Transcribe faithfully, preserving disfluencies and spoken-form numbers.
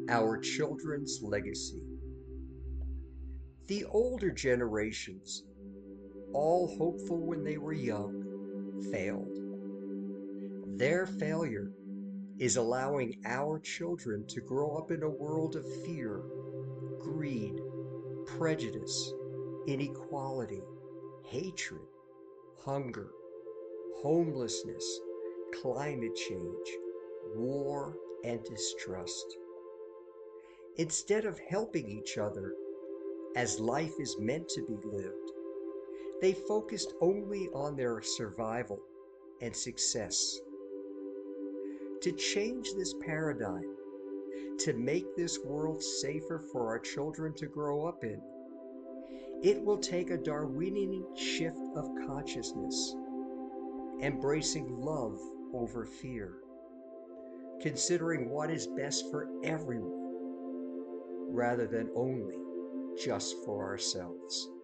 Our children's legacy. The older generations, all hopeful when they were young, failed. Their failure is allowing our children to grow up in a world of fear, greed, prejudice, inequality, hatred, hunger, homelessness, climate change, war, and distrust. Instead of helping each other as life is meant to be lived, they focused only on their survival and success. To change this paradigm, to make this world safer for our children to grow up in, it will take a Darwinian shift of consciousness, embracing love over fear, considering what is best for everyone rather than only just for ourselves.